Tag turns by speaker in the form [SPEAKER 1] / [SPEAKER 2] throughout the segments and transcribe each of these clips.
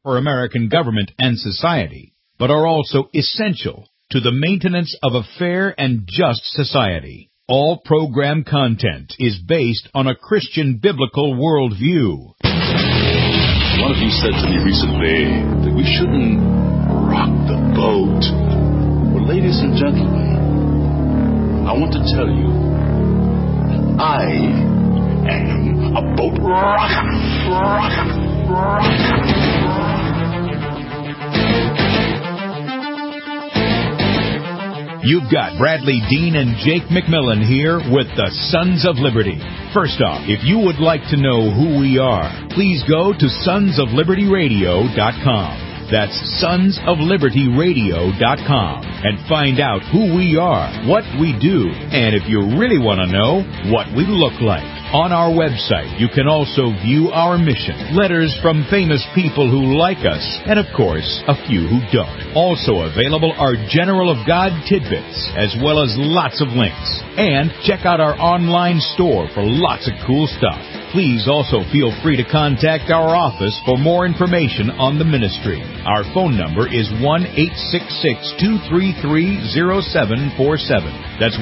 [SPEAKER 1] for American government and society, but are also essential to the maintenance of a fair and just society. All program content is based on a Christian biblical worldview.
[SPEAKER 2] One of you said to me recently that we shouldn't rock the boat. Well, ladies and gentlemen, I want to tell you that I am a boat rocker.
[SPEAKER 1] You've got Bradley Dean and Jake McMillan here with the Sons of Liberty. First off, if you would like to know who we are, please go to sonsoflibertyradio.com. That's sonsoflibertyradio.com and find out who we are, what we do, and if you really want to know, what we look like. On our website, you can also view our mission, letters from famous people who like us, and of course, a few who don't. Also available are General of God tidbits, as well as lots of links. And check out our online store for lots of cool stuff. Please also feel free to contact our office for more information on the ministry. Our phone number is 1-866-233-0747. That's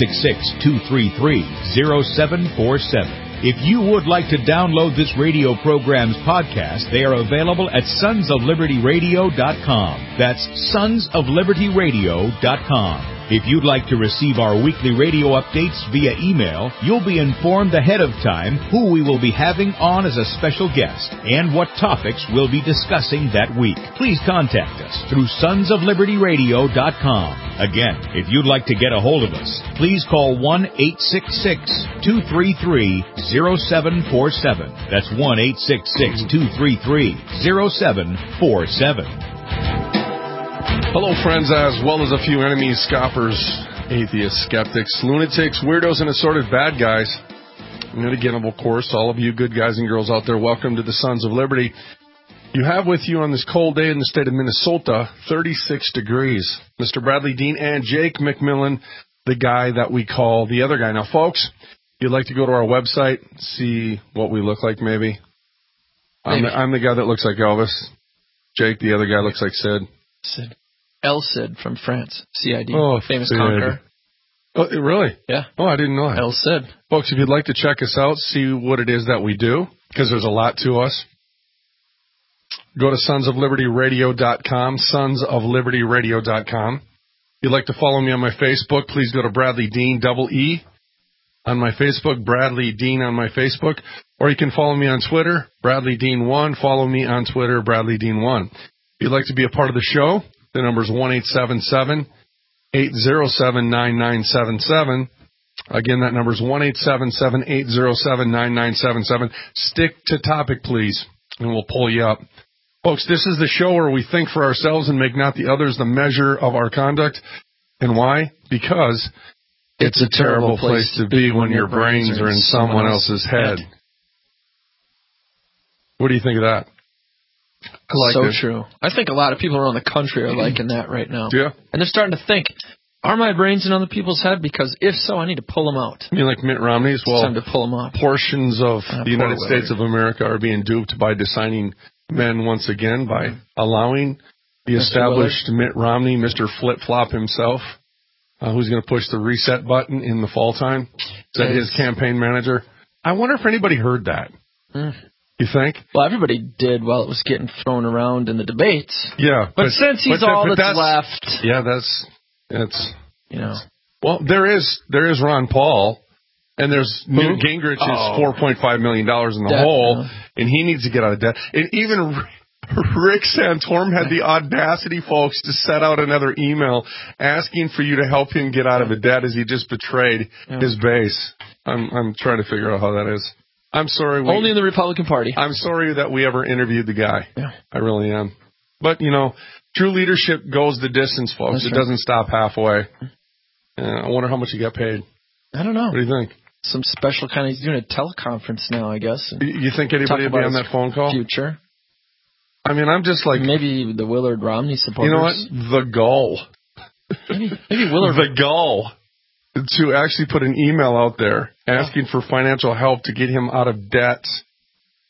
[SPEAKER 1] 1-866-233-0747. If you would like to download this radio program's podcast, they are available at sonsoflibertyradio.com. That's sonsoflibertyradio.com. If you'd like to receive our weekly radio updates via email, you'll be informed ahead of time who we will be having on as a special guest and what topics we'll be discussing that week. Please contact us through sonsoflibertyradio.com. Again, if you'd like to get a hold of us, please call 1-866-233-0747. That's 1-866-233-0747.
[SPEAKER 3] Hello, friends, as well as a few enemies, scoffers, atheists, skeptics, lunatics, weirdos, and assorted bad guys. And again, of course, all of you good guys and girls out there, welcome to the Sons of Liberty. You have with you on this cold day in the state of Minnesota, 36 degrees. Mr. Bradley Dean and Jake McMillan, the guy that we call the other guy. Now, folks, if you'd like to go to our website, see what we look like maybe. I'm the guy that looks like Elvis. Jake, the other guy, looks like Sid.
[SPEAKER 4] Sid. El Cid from France, CID, famous
[SPEAKER 3] Sid.
[SPEAKER 4] conqueror.
[SPEAKER 3] Oh, really?
[SPEAKER 4] Yeah.
[SPEAKER 3] Oh, I didn't know that.
[SPEAKER 4] El Cid.
[SPEAKER 3] Folks, if you'd like to check us out, see what it is that we do, because there's a lot to us, go to sonsoflibertyradio.com, sonsoflibertyradio.com. If you'd like to follow me on my Facebook, please go to Bradley Dean, double-E, on my Facebook, Bradley Dean on my Facebook. Or you can follow me on Twitter, Bradley Dean 1. Follow me on Twitter, Bradley Dean 1. If you'd like to be a part of the show, the number is 1-877-807-9977. Again, that number is 1-877-807-9977. Stick to topic, please, and we'll pull you up. Folks, this is the show where we think for ourselves and make not the others the measure of our conduct. And why? Because it's a terrible place to be when your brains are in someone else's head. What do you think of that? I like
[SPEAKER 4] so
[SPEAKER 3] it.
[SPEAKER 4] True. I think a lot of people around the country are liking that right now.
[SPEAKER 3] Yeah.
[SPEAKER 4] And they're starting to think, are my brains in other people's head? Because if so, I need to pull them out.
[SPEAKER 3] You mean like Mitt Romney's? Well,
[SPEAKER 4] it's time to pull them out.
[SPEAKER 3] Portions of the United States of America are being duped by designing men once again by allowing the established Mitt Romney, Mr. Flip-Flop himself, who's going to push the reset button in the fall time. Is that his campaign manager? I wonder if anybody heard that. You think?
[SPEAKER 4] Well, everybody did while it was getting thrown around in the debates.
[SPEAKER 3] Yeah.
[SPEAKER 4] But since he's all that's left.
[SPEAKER 3] Yeah, that's
[SPEAKER 4] you know.
[SPEAKER 3] Well, there is Ron Paul, and there's Newt Gingrich is $4.5 million in the hole, and he needs to get out of debt. And even Rick Santorum had the audacity, folks, to set out another email asking for you to help him get out of the debt as he just betrayed his base. I'm trying to figure out how that is. I'm sorry.
[SPEAKER 4] Only in the Republican Party.
[SPEAKER 3] I'm sorry that we ever interviewed the guy.
[SPEAKER 4] Yeah.
[SPEAKER 3] I really am. But, you know, true leadership goes the distance, folks. It doesn't stop halfway. I wonder how much he got paid.
[SPEAKER 4] I don't know.
[SPEAKER 3] What do you think?
[SPEAKER 4] Some special kind of... He's doing a teleconference now, I guess.
[SPEAKER 3] You think anybody would be on that phone call?
[SPEAKER 4] Future.
[SPEAKER 3] I mean, I'm just like...
[SPEAKER 4] Maybe the Willard Romney supporters.
[SPEAKER 3] You know what? The gall.
[SPEAKER 4] Maybe Willard...
[SPEAKER 3] The gall. To actually put an email out there asking for financial help to get him out of debt.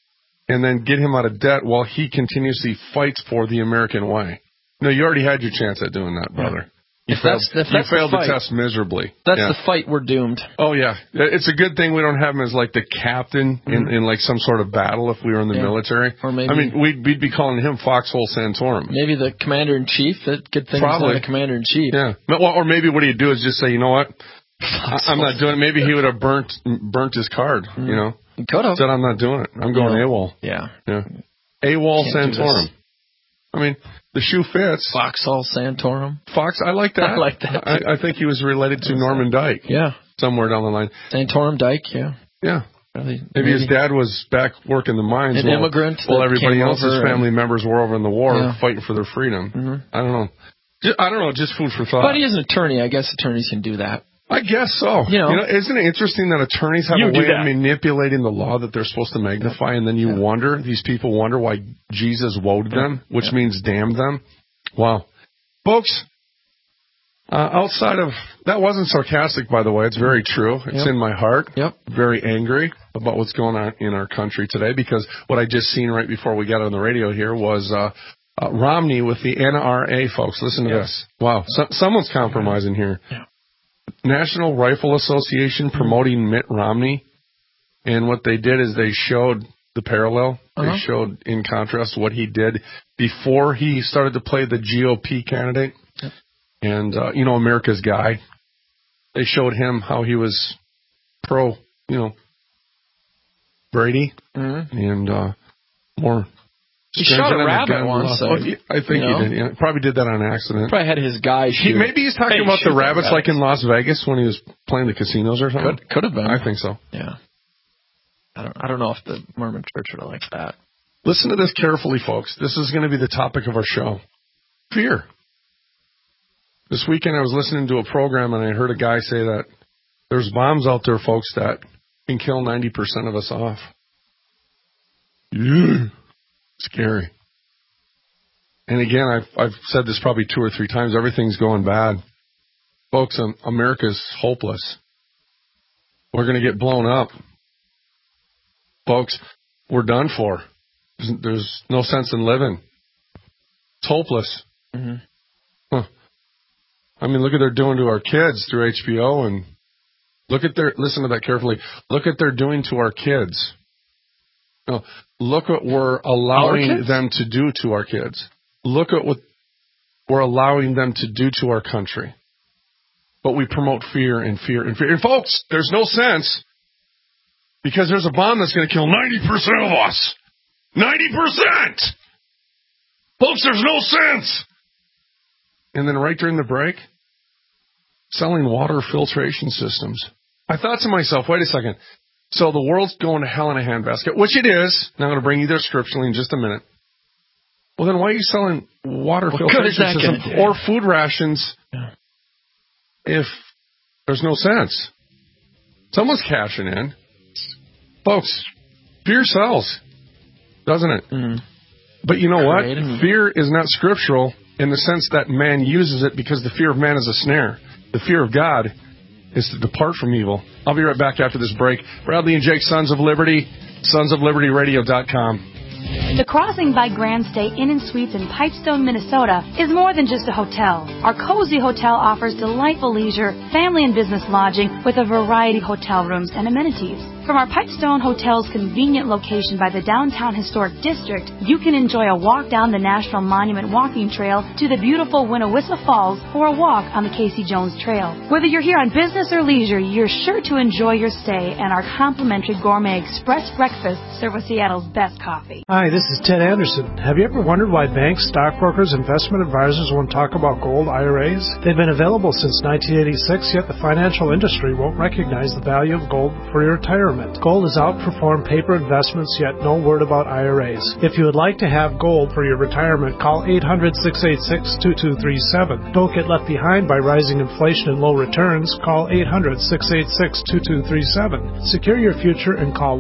[SPEAKER 3] and then get him out of debt while he continuously fights for the American way. No, you already had your chance at doing that, brother. You failed the test miserably.
[SPEAKER 4] That's the fight. We're doomed.
[SPEAKER 3] Oh, yeah. It's a good thing we don't have him as, like, the captain in like, some sort of battle if we were in the military. Or maybe, I mean, we'd be calling him Foxhole Santorum. Maybe the commander-in-chief. Good thing he's not a commander-in-chief. Yeah. Well, or maybe what he'd do is just say, you know what? I'm not doing it. Maybe he would have burnt his card, you know? He could have. Said, I'm not doing it. I'm going AWOL. Yeah. AWOL Santorum. I mean, the shoe fits. Foxhole Santorum. I like that. I like that. I think he was related to Norman Dyke. Yeah. Somewhere down the line. Santorum Dyke, yeah. Yeah. Maybe his dad was back working the mines. An immigrant. While everybody else's family members were over in the war fighting for their freedom. Mm-hmm. I don't know. Just food for thought. But he is an attorney. I guess attorneys can do that. I guess so. You know, isn't it interesting that attorneys have a way of manipulating the law that they're supposed to magnify, and then these people wonder why Jesus woed them, which means damned them? Wow. Folks, outside of, that wasn't sarcastic, by the way. It's very true. It's in my heart. Very angry about what's going on in our country today, because what I just seen right before we got on the radio here was Romney with the NRA, folks. Listen to this. Wow. Someone's compromising here. National Rifle Association promoting Mitt Romney, and what they did is they showed the parallel. They showed, in contrast, what he did before he started to play the GOP candidate, and, America's guy. They showed him how he was pro, Brady, and more. He shot a rabbit once. I think he did. Yeah. Probably did that on accident. Probably had his guy shoot. Maybe he's talking about the rabbits like in Las Vegas when he was playing the casinos or something. Could have been. I think so. Yeah. I don't know if the Mormon Church would have liked that. Listen to this carefully, folks. This is going to be the topic of our show. Fear. This weekend I was listening to a program and I heard a guy say that there's bombs out there, folks, that can kill 90% of us off. Yeah. Scary. And again, I've said this probably 2 or 3 times. Everything's going bad. Folks, America's hopeless. We're going to get blown up. Folks, we're done for. There's no sense in living. It's hopeless. Mm-hmm. Huh. I mean, look at what they're doing to our kids through HBO, and listen to that carefully. Look at what they're doing to our kids. No, look what we're allowing them to do to our kids. Look at what we're allowing them to do to our country. But we promote fear and fear and fear. And folks, there's no sense, because there's a bomb that's going to kill 90% of us. 90%! Folks, there's no sense. And then right during the break, selling water filtration systems. I thought to myself, wait a second. So the world's going to hell in a handbasket, which it is. Now I'm going to bring you there scripturally in just a minute. Well, then why are you selling water filtration systems or food rations if there's no sense? Someone's cashing in. Folks, fear sells, doesn't it? Mm-hmm. But you know what? Fear is not scriptural in the sense that man uses it, because the fear of man is a snare. The fear of God is to depart from evil. I'll be right back after this break. Bradley and Jake, Sons of Liberty, sonsoflibertyradio.com.
[SPEAKER 5] The Crossing by Grand Stay Inn and Suites in Pipestone, Minnesota is more than just a hotel. Our cozy hotel offers delightful leisure, family and business lodging with a variety of hotel rooms and amenities. From our Pipestone Hotel's convenient location by the downtown historic district, you can enjoy a walk down the National Monument Walking Trail to the beautiful Winnewissa Falls, or a walk on the Casey Jones Trail. Whether you're here on business or leisure, you're sure to enjoy your stay and our complimentary gourmet express breakfast served with Seattle's best coffee.
[SPEAKER 6] Hi, this is Ted Anderson. Have you ever wondered why banks, stockbrokers, investment advisors won't talk about gold IRAs? They've been available since 1986, yet the financial industry won't recognize the value of gold for your retirement. Gold has outperformed paper investments, yet no word about IRAs. If you would like to have gold for your retirement, call 800-686-2237. Don't get left behind by rising inflation and low returns. Call 800-686-2237. Secure your future and call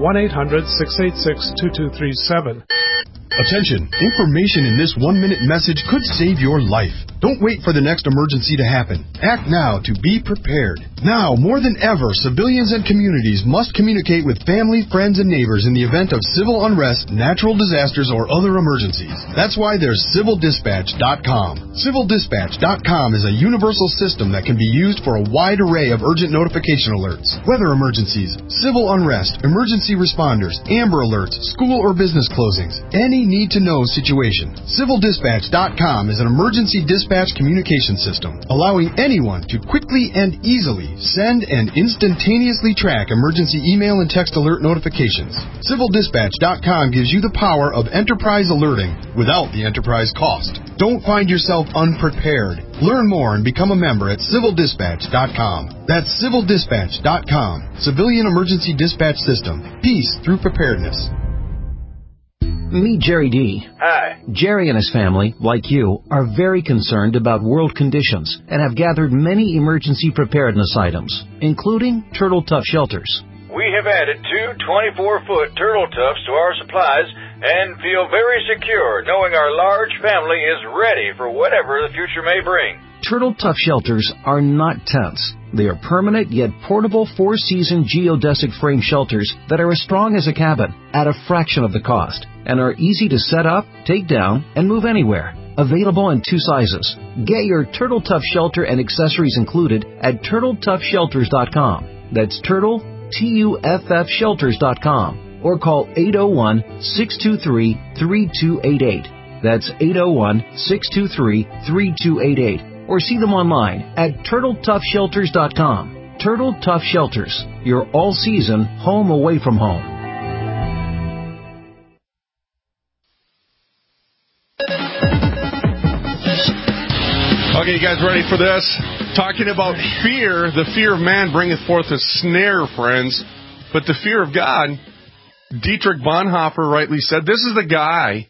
[SPEAKER 6] 1-800-686-2237.
[SPEAKER 7] Attention! Information in this 1-minute message could save your life. Don't wait for the next emergency to happen. Act now to be prepared. Now, more than ever, civilians and communities must communicate with family, friends, and neighbors in the event of civil unrest, natural disasters, or other emergencies. That's why there's CivilDispatch.com. CivilDispatch.com is a universal system that can be used for a wide array of urgent notification alerts, weather emergencies, civil unrest, emergency responders, Amber Alerts, school or business closings, any need-to-know situation. CivilDispatch.com is an emergency dispatch communication system, allowing anyone to quickly and easily send and instantaneously track emergency email and text alert notifications. CivilDispatch.com gives you the power of enterprise alerting without the enterprise cost. Don't find yourself unprepared. Learn more and become a member at CivilDispatch.com. That's CivilDispatch.com. Civilian Emergency Dispatch System. Peace through preparedness.
[SPEAKER 8] Meet Jerry D.
[SPEAKER 9] Hi.
[SPEAKER 8] Jerry and his family, like you, are very concerned about world conditions and have gathered many emergency preparedness items, including Turtle Tough shelters.
[SPEAKER 9] We have added 2 24-foot Turtle Toughs to our supplies and feel very secure knowing our large family is ready for whatever the future may bring.
[SPEAKER 8] Turtle Tough shelters are not tents. They are permanent yet portable 4-season geodesic frame shelters that are as strong as a cabin at a fraction of the cost and are easy to set up, take down, and move anywhere. Available in 2 sizes. Get your Turtle Tough shelter and accessories included at TurtleToughShelters.com. That's Turtle, TUFF Shelters.com, or call 801-623-3288. That's 801-623-3288. Or see them online at TurtleToughShelters.com. Turtle Tough Shelters, your all-season home away from home.
[SPEAKER 3] Okay, you guys ready for this? Talking about fear, the fear of man bringeth forth a snare, friends. But the fear of God, Dietrich Bonhoeffer rightly said, this is the guy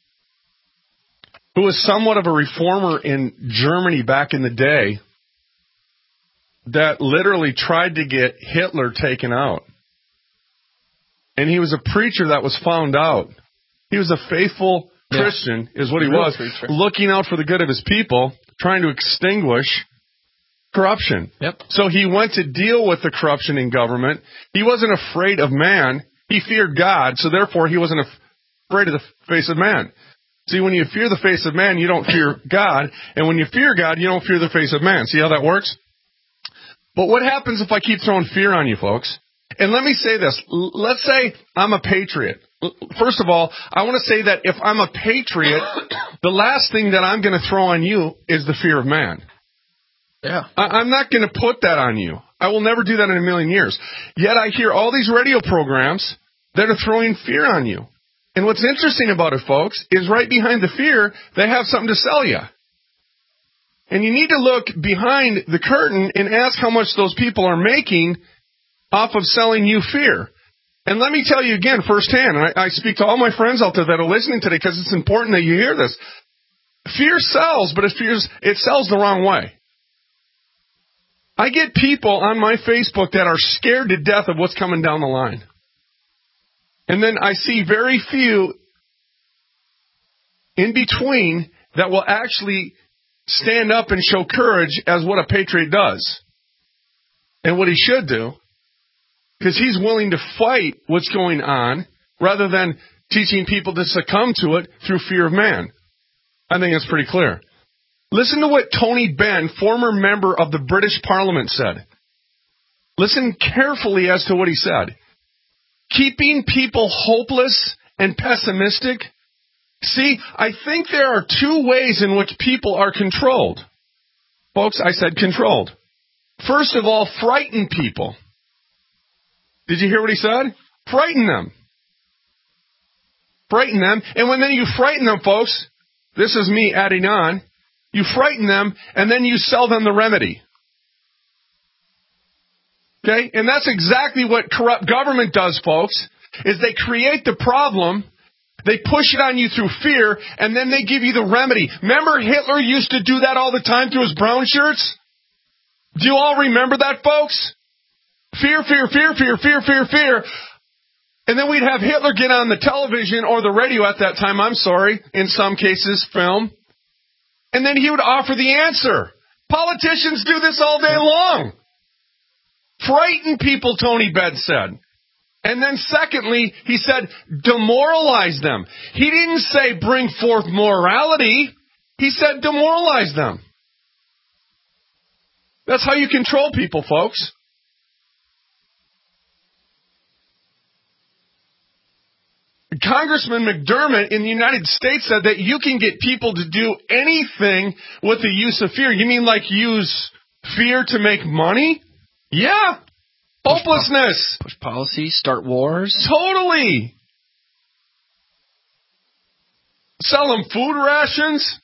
[SPEAKER 3] who was somewhat of a reformer in Germany back in the day that literally tried to get Hitler taken out. And he was a preacher that was found out. He was a faithful Christian, is what he was, looking out for the good of his people, trying to extinguish corruption.
[SPEAKER 4] Yep.
[SPEAKER 3] So he went to deal with the corruption in government. He wasn't afraid of man. He feared God, so therefore he wasn't afraid of the face of man. See, when you fear the face of man, you don't fear God. And when you fear God, you don't fear the face of man. See how that works? But what happens if I keep throwing fear on you, folks? And let me say this. Let's say I'm a patriot. First of all, I want to say that if I'm a patriot, the last thing that I'm going to throw on you is the fear of man.
[SPEAKER 4] Yeah.
[SPEAKER 3] I'm not going to put that on you. I will never do that in a million years. Yet I hear all these radio programs that are throwing fear on you. And what's interesting about it, folks, is right behind the fear, they have something to sell you. And you need to look behind the curtain and ask how much those people are making off of selling you fear. And let me tell you again firsthand, and I speak to all my friends out there that are listening today because it's important that you hear this. Fear sells, but it sells the wrong way. I get people on my Facebook that are scared to death of what's coming down the line. And then I see very few in between that will actually stand up and show courage as what a patriot does. And what he should do, because he's willing to fight what's going on rather than teaching people to succumb to it through fear of man. I think it's pretty clear. Listen to what Tony Benn, former member of the British Parliament, said. Listen carefully as to what he said. Keeping people hopeless and pessimistic. See, I think there are 2 ways in which people are controlled. Folks, I said controlled. First of all, frighten people. Did you hear what he said? Frighten them. Frighten them. And when then you frighten them, folks, this is me adding on, you frighten them and then you sell them the remedy. Okay? And that's exactly what corrupt government does, folks, is they create the problem, they push it on you through fear, and then they give you the remedy. Remember Hitler used to do that all the time through his brown shirts? Do you all remember that, folks? Fear, fear, fear, fear, fear, fear, fear. And then we'd have Hitler get on the television or the radio at that time, in some cases, film. And then he would offer the answer. Politicians do this all day long. Frighten people, Tony Bed said. And then secondly, he said, demoralize them. He didn't say bring forth morality. He said demoralize them. That's how you control people, folks. Congressman McDermott in the United States said that you can get people to do anything with the use of fear. You mean like use fear to make money? Yeah. Hopelessness.
[SPEAKER 4] Push policy, start wars.
[SPEAKER 3] Totally. Sell them food rations.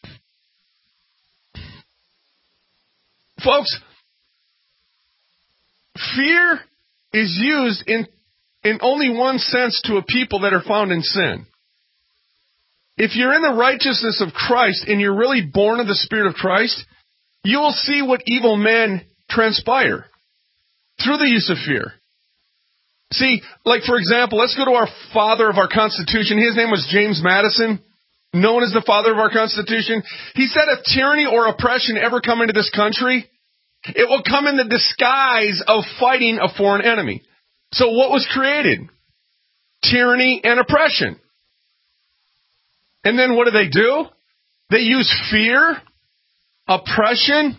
[SPEAKER 3] Folks, fear is used in only one sense to a people that are found in sin. If you're in the righteousness of Christ and you're really born of the Spirit of Christ, you will see what evil men transpire through the use of fear. See, like for example, let's go to our father of our Constitution. His name was James Madison, known as the father of our Constitution. He said if tyranny or oppression ever come into this country, it will come in the disguise of fighting a foreign enemy. So what was created? Tyranny and oppression. And then what do? They use fear, oppression,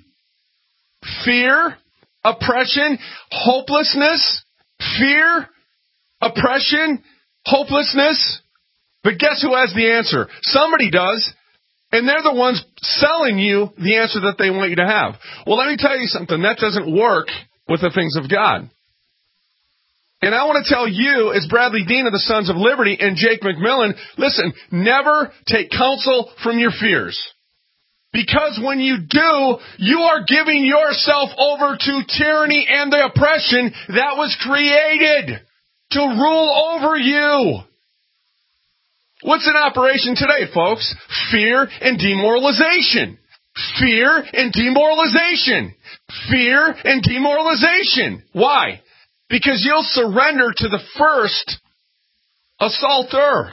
[SPEAKER 3] hopelessness, fear, oppression, hopelessness. But guess who has the answer? Somebody does. And they're the ones selling you the answer that they want you to have. Well, let me tell you something. That doesn't work with the things of God. And I want to tell you, as Bradley Dean of the Sons of Liberty and Jake McMillan, listen, never take counsel from your fears. Because when you do, you are giving yourself over to tyranny and the oppression that was created to rule over you. What's in operation today, folks? Fear and demoralization. Fear and demoralization. Fear and demoralization. Why? Because you'll surrender to the first assaulter.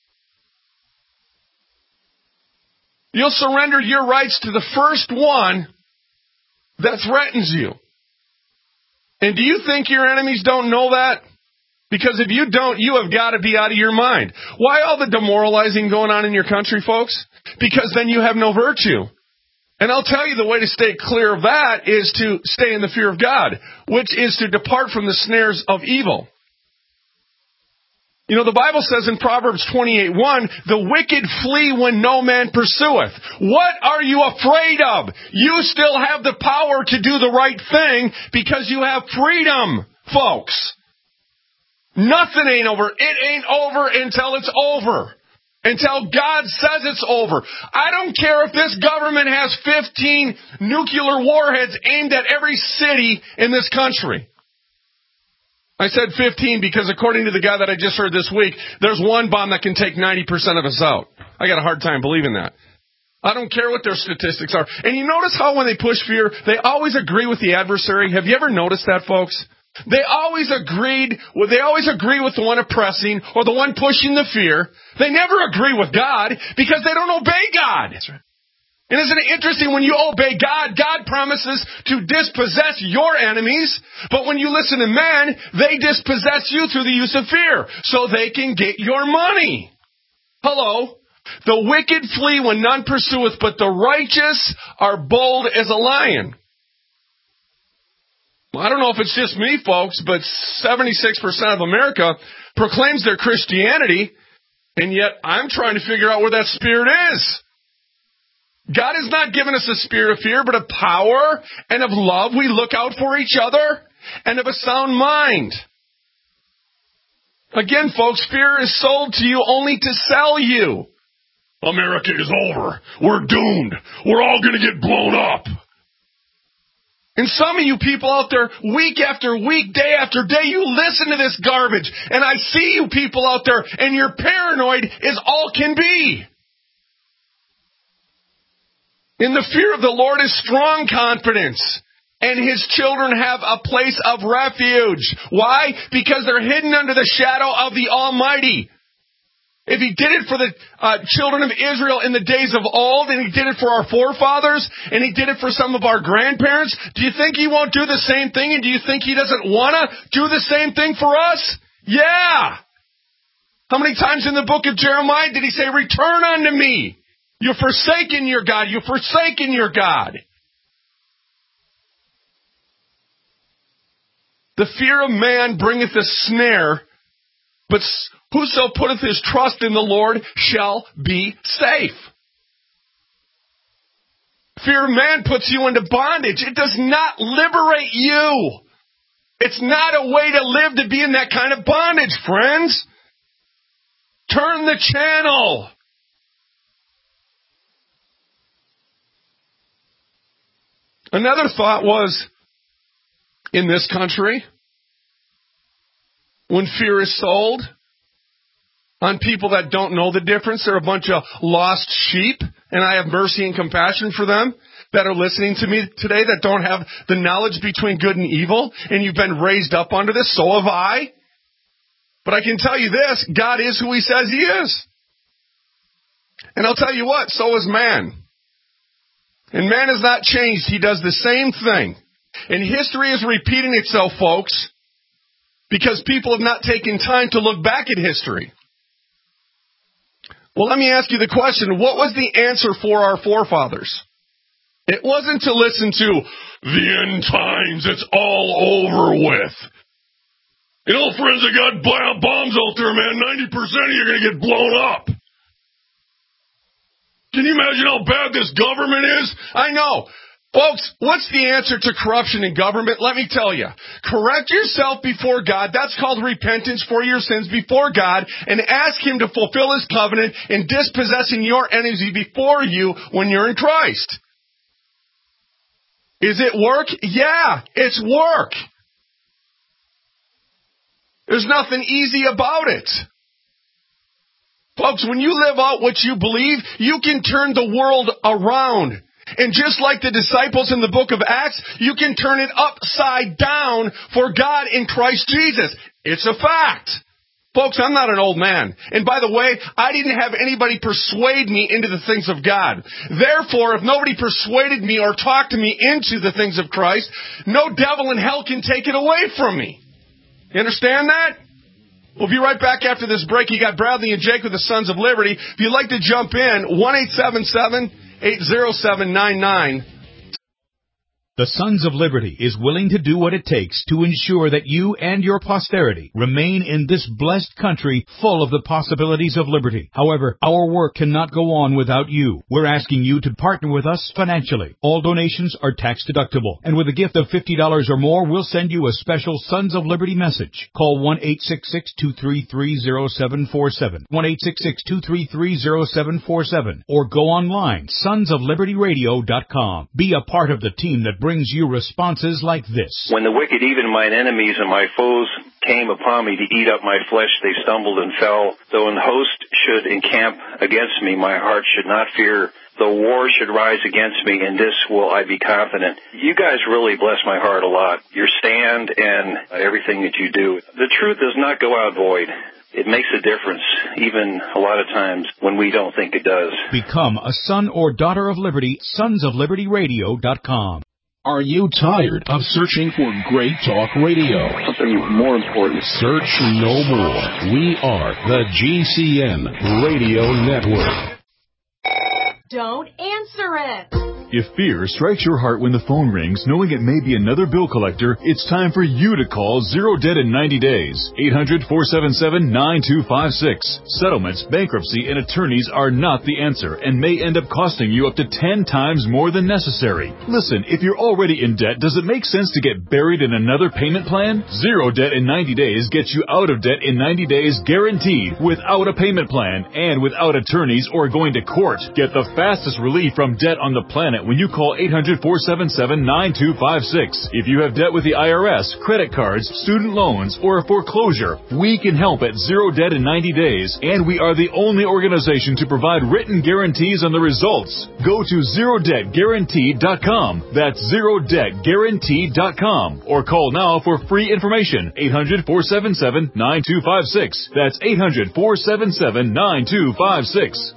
[SPEAKER 3] You'll surrender your rights to the first one that threatens you. And do you think your enemies don't know that? Because if you don't, you have got to be out of your mind. Why all the demoralizing going on in your country, folks? Because then you have no virtue. And I'll tell you the way to stay clear of that is to stay in the fear of God, which is to depart from the snares of evil. You know, the Bible says in Proverbs 28:1, the wicked flee when no man pursueth. What are you afraid of? You still have the power to do the right thing because you have freedom, folks. Nothing ain't over. It ain't over until it's over. Until God says it's over. I don't care if this government has 15 nuclear warheads aimed at every city in this country. I said 15 because according to the guy that I just heard this week, there's one bomb that can take 90% of us out. I got a hard time believing that. I don't care what their statistics are. And you notice how when they push fear, they always agree with the adversary. Have you ever noticed that, folks? They always agree with the one oppressing or the one pushing the fear. They never agree with God because they don't obey God. That's right. And isn't it interesting when you obey God, God promises to dispossess your enemies, but when you listen to men, they dispossess you through the use of fear so they can get your money. Hello? The wicked flee when none pursueth, but the righteous are bold as a lion. I don't know if it's just me, folks, but 76% of America proclaims their Christianity, and yet I'm trying to figure out where that spirit is. God has not given us a spirit of fear, but of power and of love. We look out for each other and of a sound mind. Again, folks, fear is sold to you only to sell you. America is over. We're doomed. We're all going to get blown up. And some of you people out there, week after week, day after day, you listen to this garbage. And I see you people out there, and you're paranoid as all can be. In the fear of the Lord is strong confidence. And His children have a place of refuge. Why? Because they're hidden under the shadow of the Almighty. if he did it for the children of Israel in the days of old, and he did it for our forefathers, and he did it for some of our grandparents, do you think he won't do the same thing? And do you think he doesn't want to do the same thing for us? Yeah. How many times in the book of Jeremiah did he say, return unto me? You've forsaken your God. You've forsaken your God. The fear of man bringeth a snare, but whoso putteth his trust in the Lord shall be safe. Fear of man puts you into bondage. It does not liberate you. It's not a way to live, to be in that kind of bondage, friends. Turn the channel. Another thought was, in this country, when fear is sold on people that don't know the difference, they're a bunch of lost sheep, and I have mercy and compassion for them that are listening to me today that don't have the knowledge between good and evil, and you've been raised up under this, so have I. But I can tell you this, God is who he says he is. And I'll tell you what, so is man. And man has not changed. He does the same thing. And history is repeating itself, folks, because people have not taken time to look back at history. Well, let me ask you the question, what was the answer for our forefathers? It wasn't to listen to the end times, it's all over with. You know, friends, they got bombs out there, man. 90% of you are going to get blown up. Can you imagine how bad this government is? I know. Folks, what's the answer to corruption in government? Let me tell you. Correct yourself before God. That's called repentance for your sins before God. And ask him to fulfill his covenant in dispossessing your enemies before you when you're in Christ. Is it work? Yeah, it's work. There's nothing easy about it. Folks, when you live out what you believe, you can turn the world around. And just like the disciples in the book of Acts, you can turn it upside down for God in Christ Jesus. It's a fact. Folks, I'm not an old man. And by the way, I didn't have anybody persuade me into the things of God. Therefore, if nobody persuaded me or talked me into the things of Christ, no devil in hell can take it away from me. You understand that? We'll be right back after this break. You got Bradley and Jake with the Sons of Liberty. If you'd like to jump in, 1-877-807-99.
[SPEAKER 1] The Sons of Liberty is willing to do what it takes to ensure that you and your posterity remain in this blessed country full of the possibilities of liberty. However, our work cannot go on without you. We're asking you to partner with us financially. All donations are tax deductible, and with a gift of $50 or more, we'll send you a special Sons of Liberty message. Call 1-866-233-0747, 1-866-233-0747, or go online, sonsoflibertyradio.com. Be a part of the team that brings you responses like this.
[SPEAKER 10] When the wicked, even mine enemies and my foes, came upon me to eat up my flesh, they stumbled and fell. Though an host should encamp against me, my heart should not fear. Though war should rise against me, in this will I be confident. You guys really bless my heart a lot. Your stand and everything that you do. The truth does not go out void. It makes a difference, even a lot of times when we don't think it does.
[SPEAKER 1] Become a son or daughter of liberty, sonsoflibertyradio.com.
[SPEAKER 2] Are you tired of searching for great talk radio?
[SPEAKER 10] Something more important.
[SPEAKER 2] Search no more. We are the GCN Radio Network.
[SPEAKER 11] Don't answer it.
[SPEAKER 12] If fear strikes your heart when the phone rings, knowing it may be another bill collector, it's time for you to call Zero Debt in 90 Days. 800-477-9256. Settlements, bankruptcy, and attorneys are not the answer and may end up costing you up to 10 times more than necessary. Listen, if you're already in debt, does it make sense to get buried in another payment plan? Zero Debt in 90 Days gets you out of debt in 90 days guaranteed, without a payment plan and without attorneys or going to court. Get the fastest relief from debt on the planet it when you call 800-477-9256. If you have debt with the IRS, credit cards, student loans, or a foreclosure, we can help at Zero Debt in 90 days, and we are the only organization to provide written guarantees on the results. Go to ZeroDebtGuaranteed.com. That's ZeroDebtGuaranteed.com. Or call now for free information. 800-477-9256. That's 800-477-9256.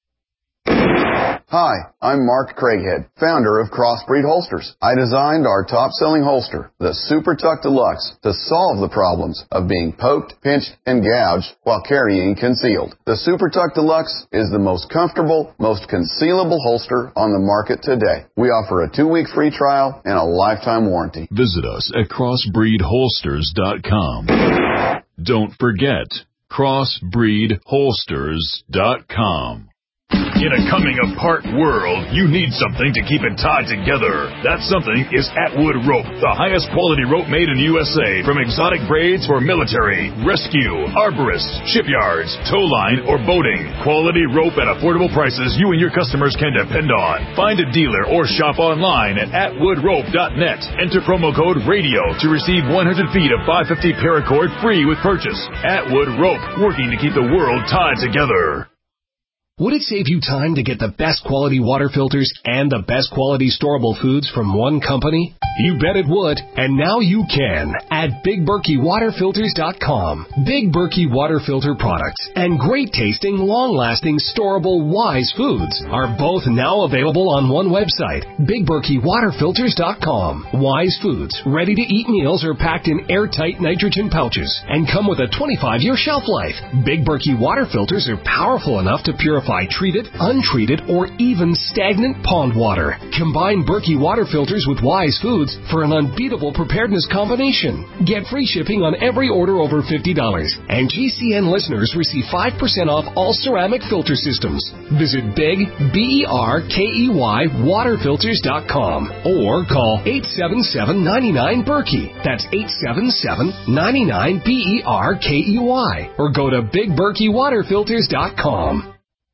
[SPEAKER 13] Hi, I'm Mark Craighead, founder of Crossbreed Holsters. I designed our top-selling holster, the Super Tuck Deluxe, to solve the problems of being poked, pinched, and gouged while carrying concealed. The Super Tuck Deluxe is the most comfortable, most concealable holster on the market today. We offer a 2-week free trial and a lifetime warranty.
[SPEAKER 12] Visit us at crossbreedholsters.com. Don't forget, crossbreedholsters.com. In a coming-apart world, you need something to keep it tied together. That something is Atwood Rope, the highest quality rope made in the USA, from exotic braids for military, rescue, arborists, shipyards, tow line, or boating. Quality rope at affordable prices you and your customers can depend on. Find a dealer or shop online at atwoodrope.net. Enter promo code RADIO to receive 100 feet of 550 paracord free with purchase. Atwood Rope, working to keep the world tied together.
[SPEAKER 14] Would it save you time to get the best quality water filters and the best quality storable foods from one company? You bet it would, and now you can at BigBerkeyWaterFilters.com. Big Berkey Water Filter products and great tasting, long-lasting, storable Wise foods are both now available on one website, BigBerkeyWaterFilters.com. Wise foods, ready-to-eat meals are packed in airtight nitrogen pouches and come with a 25-year shelf life. Big Berkey Water Filters are powerful enough to purify treated, untreated, or even stagnant pond water. Combine Berkey Water Filters with Wise foods for an unbeatable preparedness combination. Get free shipping on every order over $50. And GCN listeners receive 5% off all ceramic filter systems. Visit Big, BERKEY, waterfilters.com or call 877-99-BERKEY. That's 877-99-BERKEY. Or go to BigBerkeyWaterFilters.com.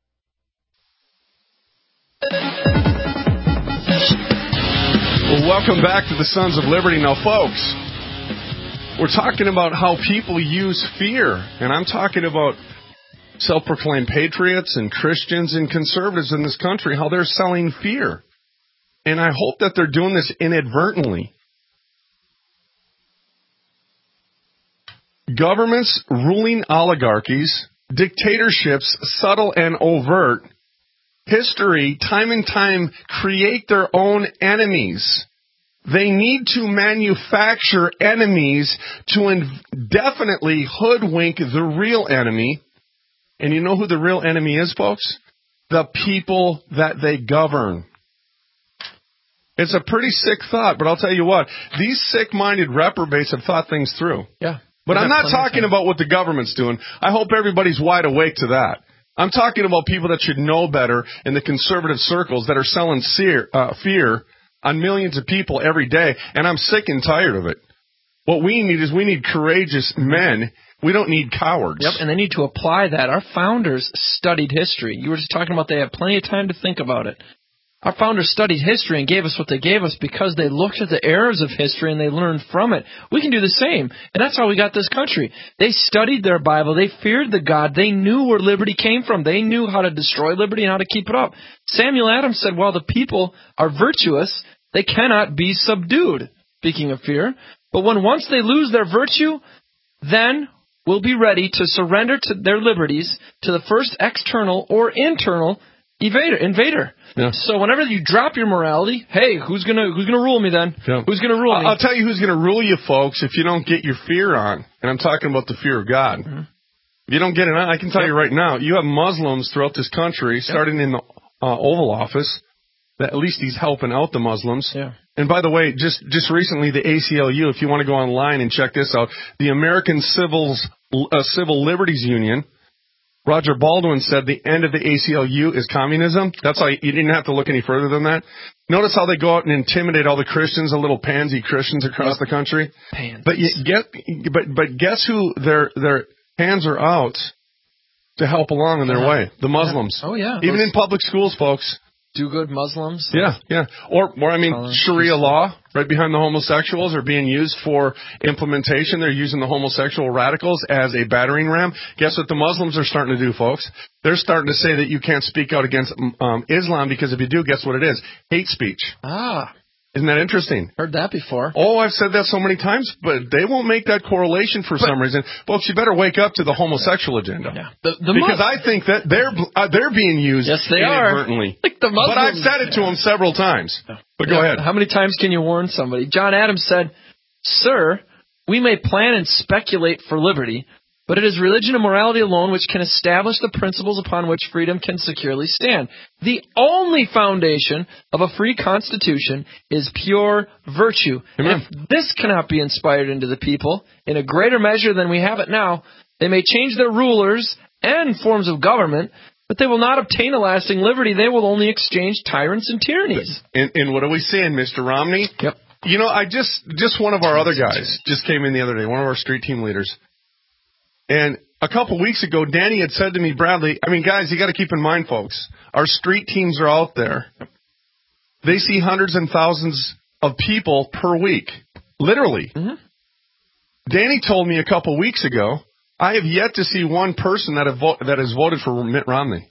[SPEAKER 3] Well, welcome back to the Sons of Liberty. Now, folks, we're talking about how people use fear, and I'm talking about self-proclaimed patriots and Christians and conservatives in this country, how they're selling fear. And I hope that they're doing this inadvertently. Governments, ruling oligarchies, dictatorships, subtle and overt, history, time and time, create their own enemies. They need to manufacture enemies to indefinitely hoodwink the real enemy. And you know who the real enemy is, folks? The people that they govern. It's a pretty sick thought, but I'll tell you what, these sick-minded reprobates have thought things through.
[SPEAKER 4] Yeah.
[SPEAKER 3] But I'm not talking about what the government's doing. I hope everybody's wide awake to that. I'm talking about people that should know better in the conservative circles that are selling fear on millions of people every day, and I'm sick and tired of it. What we need courageous men. We don't need cowards.
[SPEAKER 4] Yep, and they need to apply that. Our founders studied history. You were just talking about they had plenty of time to think about it. Our founders studied history and gave us what they gave us because they looked at the errors of history and they learned from it. We can do the same, and that's how we got this country. They studied their Bible. They feared the God. They knew where liberty came from. They knew how to destroy liberty and how to keep it up. Samuel Adams said, while the people are virtuous, they cannot be subdued, speaking of fear. But once they lose their virtue, then we'll be ready to surrender to their liberties to the first external or internal invader.
[SPEAKER 3] Yeah.
[SPEAKER 4] So whenever you drop your morality, hey, who's gonna rule me then?
[SPEAKER 3] Yeah.
[SPEAKER 4] Who's gonna rule me?
[SPEAKER 3] I'll tell you who's gonna rule you, folks, if you don't get your fear on. And I'm talking about the fear of God. Mm-hmm. If you don't get it on, I can tell you right now, you have Muslims throughout this country, starting in the Oval Office, that at least he's helping out the Muslims.
[SPEAKER 4] Yeah.
[SPEAKER 3] And by the way, just recently, the ACLU, if you want to go online and check this out, the American Civil Liberties Union, Roger Baldwin said the end of the ACLU is communism. That's how you didn't have to look any further than that. Notice how they go out and intimidate all the Christians, the little pansy Christians across the country.
[SPEAKER 4] Pansies.
[SPEAKER 3] But guess who their hands are out to help along in their way? The Muslims.
[SPEAKER 4] Oh yeah.
[SPEAKER 3] Even in public schools, folks.
[SPEAKER 4] Do-good Muslims?
[SPEAKER 3] Yeah. Or I mean, Sharia law right behind the homosexuals are being used for implementation. They're using the homosexual radicals as a battering ram. Guess what the Muslims are starting to do, folks? They're starting to say that you can't speak out against Islam because if you do, guess what it is? Hate speech. Isn't that interesting?
[SPEAKER 4] Heard that before.
[SPEAKER 3] Oh, I've said that so many times, but they won't make that correlation for some reason. Folks, you better wake up to the homosexual agenda.
[SPEAKER 4] Yeah.
[SPEAKER 3] Because I think that they're being used inadvertently.
[SPEAKER 4] Like the Muslims.
[SPEAKER 3] But I've said it to them several times. But go ahead.
[SPEAKER 4] How many times can you warn somebody? John Adams said, "Sir, we may plan and speculate for liberty, but it is religion and morality alone which can establish the principles upon which freedom can securely stand. The only foundation of a free constitution is pure virtue.
[SPEAKER 3] Amen.
[SPEAKER 4] And if this cannot be inspired into the people in a greater measure than we have it now, they may change their rulers and forms of government, but they will not obtain a lasting liberty. They will only exchange tyrants and tyrannies."
[SPEAKER 3] And what are we seeing, Mr. Romney?
[SPEAKER 4] Yep.
[SPEAKER 3] You know, I just one of our other guys just came in the other day, one of our street team leaders. And a couple weeks ago, Danny had said to me, Bradley, I mean, guys, you got to keep in mind, folks, our street teams are out there. They see hundreds and thousands of people per week, literally.
[SPEAKER 4] Mm-hmm.
[SPEAKER 3] Danny told me a couple weeks ago, I have yet to see one person that has voted for Mitt Romney.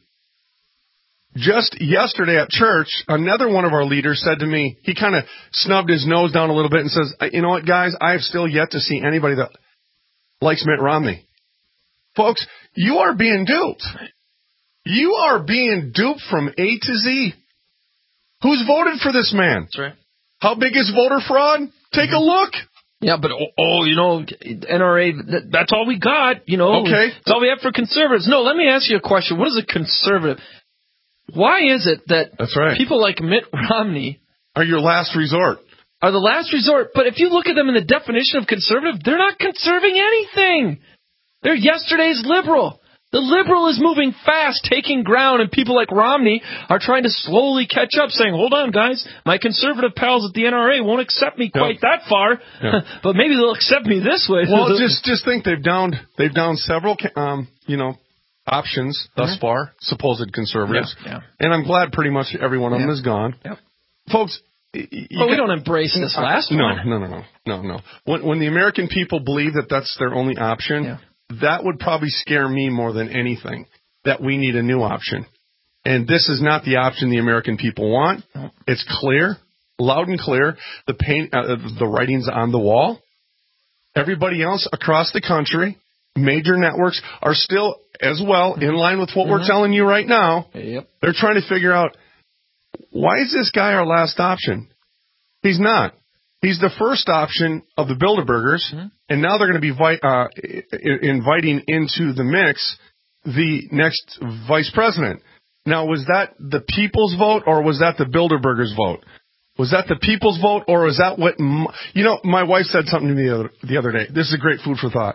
[SPEAKER 3] Just yesterday at church, another one of our leaders said to me, he kind of snubbed his nose down a little bit and says, you know what, guys, I have still yet to see anybody that likes Mitt Romney. Folks, you are being duped. You are being duped from A to Z. Who's voted for this man?
[SPEAKER 4] That's right.
[SPEAKER 3] How big is voter fraud? Take a look.
[SPEAKER 4] Yeah, but, you know, NRA, that's all we got, you know.
[SPEAKER 3] Okay.
[SPEAKER 4] That's all we have for conservatives. No, let me ask you a question. What is a conservative? Why is it that people like Mitt Romney
[SPEAKER 3] are your last resort?
[SPEAKER 4] Are the last resort. But if you look at them in the definition of conservative, they're not conserving anything. They're yesterday's liberal. The liberal is moving fast, taking ground, and people like Romney are trying to slowly catch up, saying, hold on, guys, my conservative pals at the NRA won't accept me quite that far, but maybe they'll accept me this way.
[SPEAKER 3] Well, just think they've downed several, options thus far, supposed conservatives, and I'm glad pretty much every one of them is gone.
[SPEAKER 4] Yep.
[SPEAKER 3] Folks,
[SPEAKER 4] we don't embrace this last one.
[SPEAKER 3] No. When the American people believe that that's their only option, that would probably scare me more than anything, that we need a new option. And this is not the option the American people want. It's clear, loud and clear. The writing's on the wall. Everybody else across the country, major networks, are still as well in line with what we're telling you right now.
[SPEAKER 4] Yep.
[SPEAKER 3] They're trying to figure out, why is this guy our last option? He's not. He's the first option of the Bilderbergers, and now they're going to be inviting into the mix the next vice president. Now, was that the people's vote, or was that the Bilderbergers' vote? Was that the people's vote, or was that what... my wife said something to me the other day. This is a great food for thought.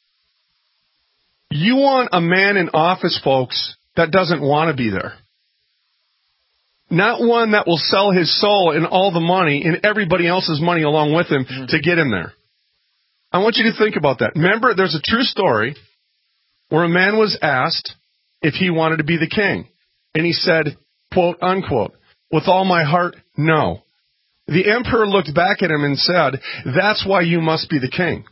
[SPEAKER 3] You want a man in office, folks, that doesn't want to be there. Not one that will sell his soul and all the money and everybody else's money along with him to get in there. I want you to think about that. Remember, there's a true story where a man was asked if he wanted to be the king. And he said, quote, unquote, with all my heart, no. The emperor looked back at him and said, that's why you must be the king.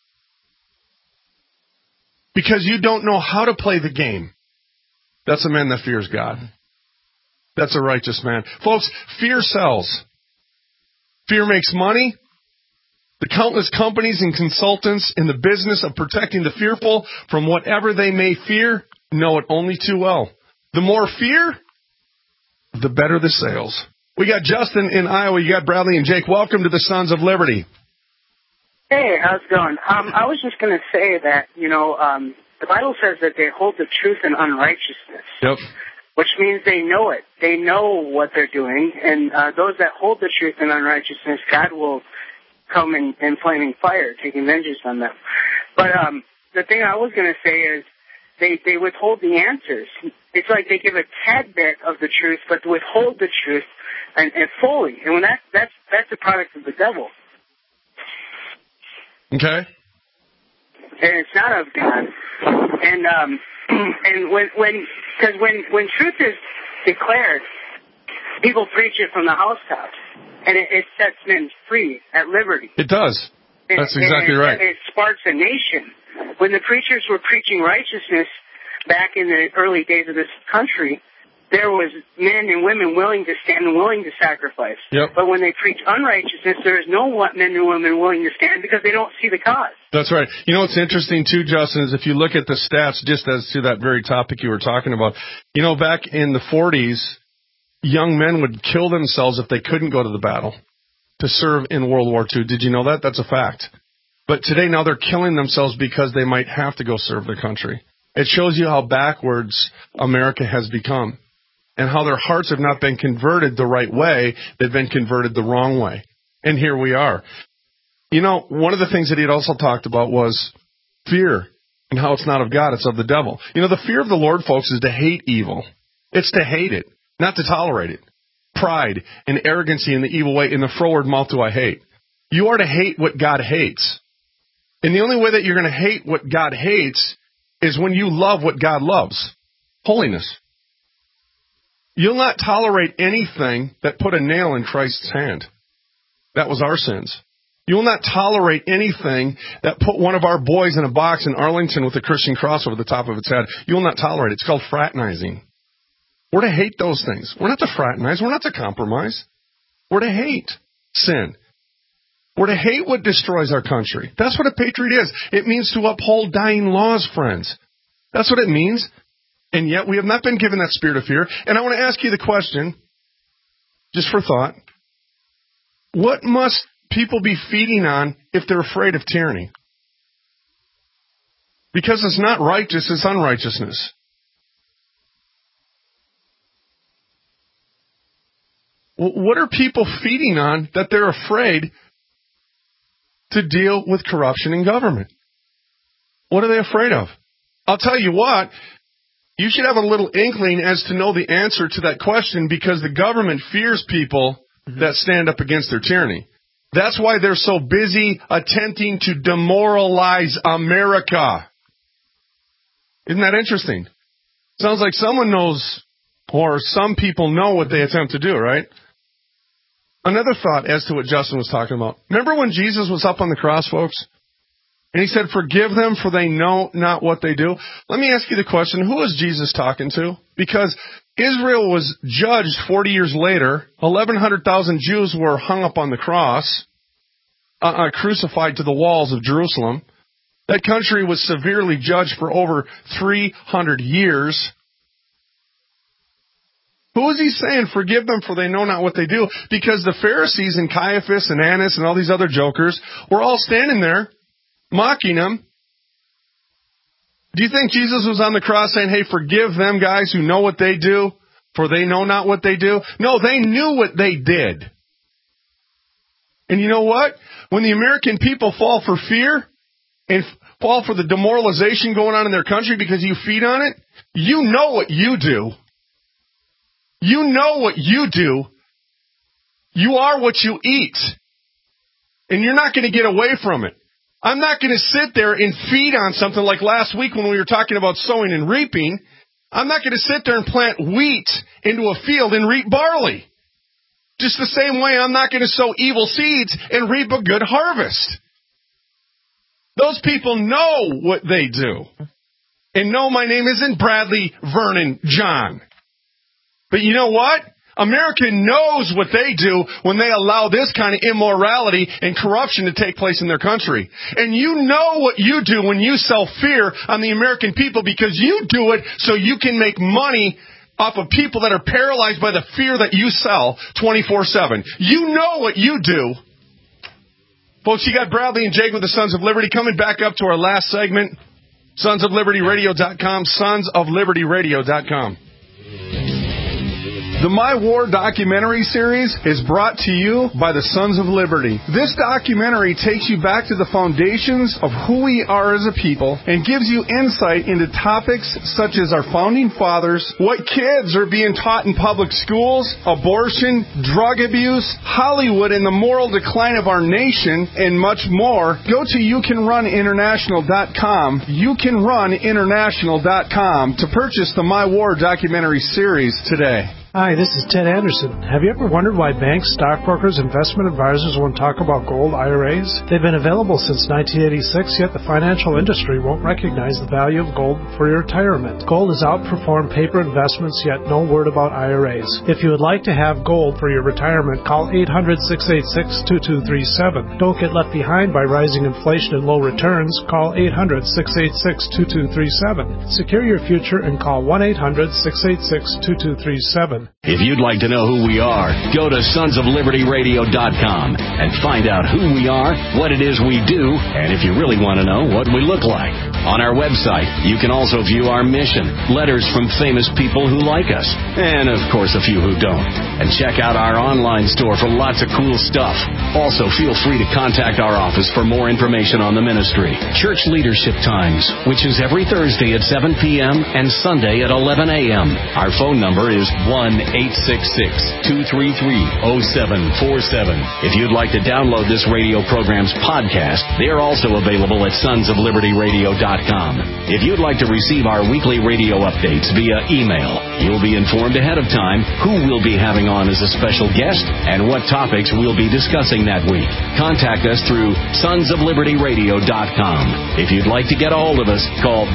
[SPEAKER 3] Because you don't know how to play the game. That's a man that fears God. That's a righteous man. Folks, fear sells. Fear makes money. The countless companies and consultants in the business of protecting the fearful from whatever they may fear know it only too well. The more fear, the better the sales. We got Justin in Iowa. You got Bradley and Jake. Welcome to the Sons of Liberty.
[SPEAKER 15] Hey, how's it going? I was just going to say that, the Bible says that they hold the truth in unrighteousness.
[SPEAKER 3] Yep.
[SPEAKER 15] Which means they know it. They know what they're doing. And those that hold the truth in unrighteousness, God will come in flaming fire, taking vengeance on them. But the thing I was going to say is they withhold the answers. It's like they give a tad bit of the truth, but withhold the truth and fully. And when that's a product of the devil.
[SPEAKER 3] Okay.
[SPEAKER 15] And it's not of God. And when truth is declared, People preach it from the housetops, and it sets men free at liberty.
[SPEAKER 3] It does. That's exactly right.
[SPEAKER 15] It sparks a nation. When the preachers were preaching righteousness back in the early days of this country, there was men and women willing to stand and willing to sacrifice.
[SPEAKER 3] Yep.
[SPEAKER 15] But when they preach unrighteousness, there is no men and women willing to stand because they don't see the cause.
[SPEAKER 3] That's right. You know what's interesting, too, Justin, is if you look at the stats just as to that very topic you were talking about, you know, back in the 40s, young men would kill themselves if they couldn't go to the battle to serve in World War II. Did you know that? That's a fact. But today now they're killing themselves because they might have to go serve their country. It shows you how backwards America has become and how their hearts have not been converted the right way. They've been converted the wrong way. And here we are. You know, one of the things that he had also talked about was fear and how it's not of God, it's of the devil. You know, the fear of the Lord, folks, is to hate evil. It's to hate it, not to tolerate it. Pride and arrogancy in the evil way, in the froward mouth do I hate. You are to hate what God hates. And the only way that you're going to hate what God hates is when you love what God loves. Holiness. You'll not tolerate anything that put a nail in Christ's hand. That was our sins. You will not tolerate anything that put one of our boys in a box in Arlington with a Christian cross over the top of its head. You will not tolerate it. It's called fraternizing. We're to hate those things. We're not to fraternize. We're not to compromise. We're to hate sin. We're to hate what destroys our country. That's what a patriot is. It means to uphold dying laws, friends. That's what it means. And yet we have not been given that spirit of fear. And I want to ask you the question, just for thought. What must people be feeding on if they're afraid of tyranny? Because it's not righteous, it's unrighteousness. What are people feeding on that they're afraid to deal with corruption in government? What are they afraid of? I'll tell you what, you should have a little inkling as to know the answer to that question, because the government fears people that stand up against their tyranny. That's why they're so busy attempting to demoralize America. Isn't that interesting? Sounds like someone knows, or some people know what they attempt to do, right? Another thought as to what Justin was talking about. Remember when Jesus was up on the cross, folks? And he said, forgive them, for they know not what they do. Let me ask you the question, who was Jesus talking to? Because Israel was judged 40 years later. 1,100,000 Jews were hung up on the cross, crucified to the walls of Jerusalem. That country was severely judged for over 300 years. Who is he saying, forgive them, for they know not what they do? Because the Pharisees and Caiaphas and Annas and all these other jokers were all standing there mocking him. Do you think Jesus was on the cross saying, hey, forgive them guys who know what they do, for they know not what they do? No, they knew what they did. And you know what? When the American people fall for fear and fall for the demoralization going on in their country because you feed on it, you know what you do. You know what you do. You are what you eat. And you're not going to get away from it. I'm not going to sit there and feed on something like last week when we were talking about sowing and reaping. I'm not going to sit there and plant wheat into a field and reap barley. Just the same way I'm not going to sow evil seeds and reap a good harvest. Those people know what they do. And no, my name isn't Bradley Vernon John. But you know what? America knows what they do when they allow this kind of immorality and corruption to take place in their country. And you know what you do when you sell fear on the American people, because you do it so you can make money off of people that are paralyzed by the fear that you sell 24/7. You know what you do. Folks, you got Bradley and Jake with the Sons of Liberty coming back up to our last segment. SonsOfLibertyRadio.com, SonsOfLibertyRadio.com. The My War documentary series is brought to you by the Sons of Liberty. This documentary takes you back to the foundations of who we are as a people and gives you insight into topics such as our founding fathers, what kids are being taught in public schools, abortion, drug abuse, Hollywood and the moral decline of our nation, and much more. Go to YouCanRunInternational.com, YouCanRunInternational.com to purchase the My War documentary series today.
[SPEAKER 6] Hi, this is Ted Anderson. Have you ever wondered why banks, stockbrokers, investment advisors won't talk about gold IRAs? They've been available since 1986, yet the financial industry won't recognize the value of gold for your retirement. Gold has outperformed paper investments, yet no word about IRAs. If you would like to have gold for your retirement, call 800-686-2237. Don't get left behind by rising inflation and low returns. Call 800-686-2237. Secure your future and call 1-800-686-2237.
[SPEAKER 16] If you'd like to know who we are, go to sonsoflibertyradio.com and find out who we are, what it is we do, and if you really want to know, what we look like. On our website, you can also view our mission, letters from famous people who like us, and of course a few who don't. And check out our online store for lots of cool stuff. Also, feel free to contact our office for more information on the ministry. Church Leadership Times, which is every Thursday at 7 p.m. and Sunday at 11 a.m. Our phone number is 1-866-233-0747. If you'd like to download this radio program's podcast, they are also available at sonsoflibertyradio.com. If you'd like to receive our weekly radio updates via email, you'll be informed ahead of time who we'll be having on as a special guest and what topics we'll be discussing that week. Contact us through sonsoflibertyradio.com. If you'd like to get a hold of us, call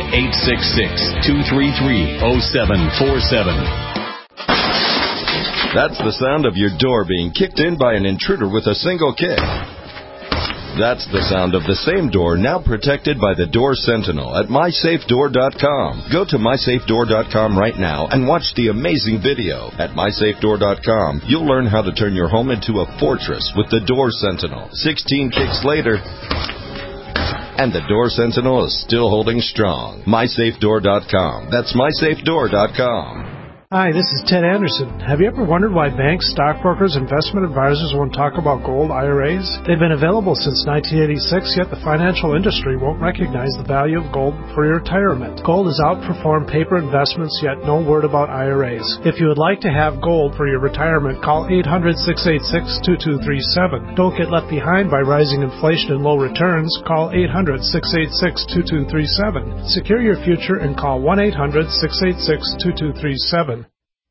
[SPEAKER 16] 1-866-233-0747.
[SPEAKER 17] That's the sound of your door being kicked in by an intruder with a single kick. That's the sound of the same door now protected by the Door Sentinel at MySafeDoor.com. Go to MySafeDoor.com right now and watch the amazing video. At MySafeDoor.com, you'll learn how to turn your home into a fortress with the Door Sentinel. 16 kicks later, and the Door Sentinel is still holding strong. MySafeDoor.com. That's MySafeDoor.com.
[SPEAKER 6] Hi, this is Ted Anderson. Have you ever wondered why banks, stockbrokers, investment advisors won't talk about gold IRAs? They've been available since 1986, yet the financial industry won't recognize the value of gold for your retirement. Gold has outperformed paper investments, yet no word about IRAs. If you would like to have gold for your retirement, call 800-686-2237. Don't get left behind by rising inflation and low returns. Call 800-686-2237. Secure your future and call 1-800-686-2237.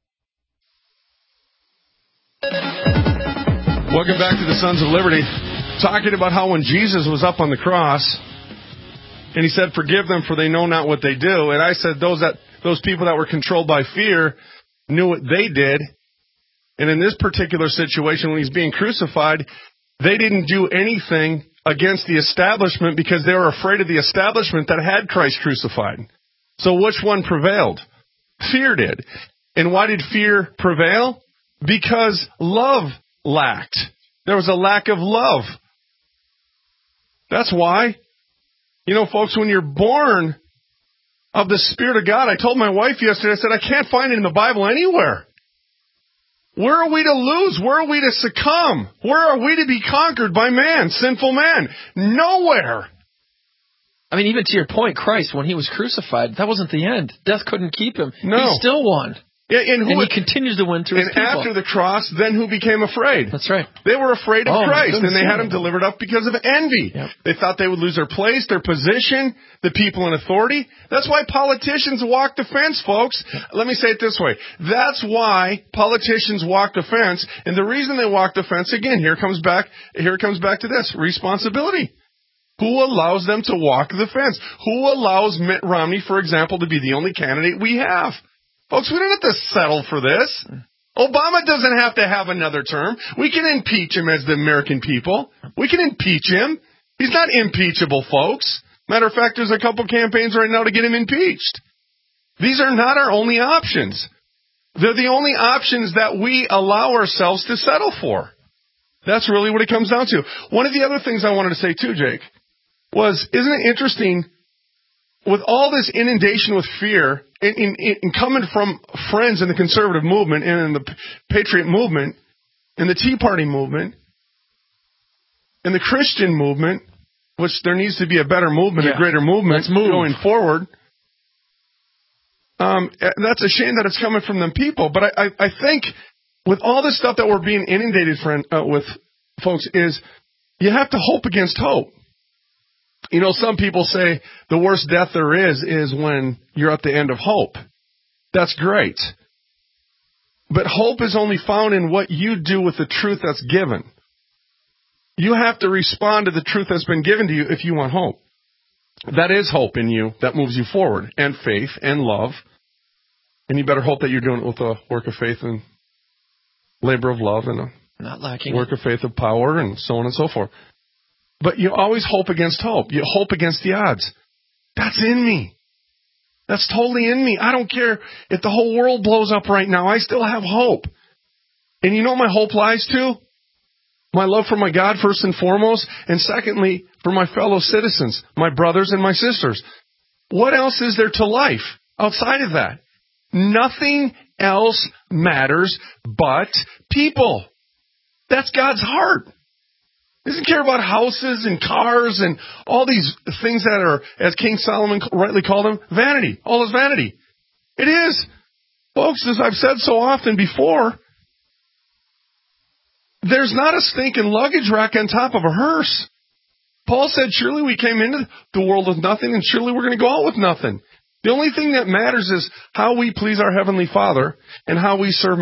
[SPEAKER 3] Welcome back to the Sons of Liberty. Talking about how when Jesus was up on the cross, and he said, "Forgive them, for they know not what they do." And I said, those people that were controlled by fear knew what they did. And in this particular situation, when he's being crucified, they didn't do anything against the establishment because they were afraid of the establishment that had Christ crucified. So which one prevailed? Fear did. And why did fear prevail? Because love lacked. There was a lack of love. That's why. You know, folks, when you're born of the Spirit of God, I told my wife yesterday, I said, I can't find it in the Bible anywhere. Where are we to lose? Where are we to succumb? Where are we to be conquered by man, sinful man? Nowhere.
[SPEAKER 4] I mean, even to your point, Christ, when he was crucified, that wasn't the end. Death couldn't keep him.
[SPEAKER 3] No.
[SPEAKER 4] He still won.
[SPEAKER 3] Yeah, and
[SPEAKER 4] he continues to win through his people.
[SPEAKER 3] And after the cross, then who became afraid?
[SPEAKER 4] That's right.
[SPEAKER 3] They were afraid of Christ, and they had him
[SPEAKER 4] that.
[SPEAKER 3] delivered up because of envy.
[SPEAKER 4] Yep.
[SPEAKER 3] They thought they would lose their place, their position, the people in authority. That's why politicians walk the fence, folks. Let me say it this way. That's why politicians walk the fence, and the reason they walk the fence, again, here it comes back to this, responsibility. Who allows them to walk the fence? Who allows Mitt Romney, for example, to be the only candidate we have? Folks, we don't have to settle for this. Obama doesn't have to have another term. We can impeach him as the American people. We can impeach him. He's not impeachable, folks. Matter of fact, there's a couple campaigns right now to get him impeached. These are not our only options. They're the only options that we allow ourselves to settle for. That's really what it comes down to. One of the other things I wanted to say too, Jake, was, isn't it interesting, with all this inundation with fear, in coming from friends in the conservative movement and in the patriot movement, in the Tea Party movement, in the Christian movement, which there needs to be a better movement, a greater movement going forward. That's a shame that it's coming from them people. But I think with all this stuff that we're being inundated with, folks, is you have to hope against hope. You know, some people say the worst death there is when you're at the end of hope. That's great. But hope is only found in what you do with the truth that's given. You have to respond to the truth that's been given to you if you want hope. That is hope in you that moves you forward, and faith and love. And you better hope that you're doing it with a work of faith and labor of love and a
[SPEAKER 4] not lacking
[SPEAKER 3] work of faith of power and so on and so forth. But you always hope against hope. You hope against the odds. That's in me. That's totally in me. I don't care if the whole world blows up right now. I still have hope. And you know my hope lies to? My love for my God, first and foremost, and secondly, for my fellow citizens, my brothers and my sisters. What else is there to life outside of that? Nothing else matters but people. That's God's heart. He doesn't care about houses and cars and all these things that are, as King Solomon rightly called them, vanity. All is vanity. It is. Folks, as I've said so often before, there's not a stinking luggage rack on top of a hearse. Paul said, surely we came into the world with nothing, and surely we're going to go out with nothing. The only thing that matters is how we please our Heavenly Father and how we serve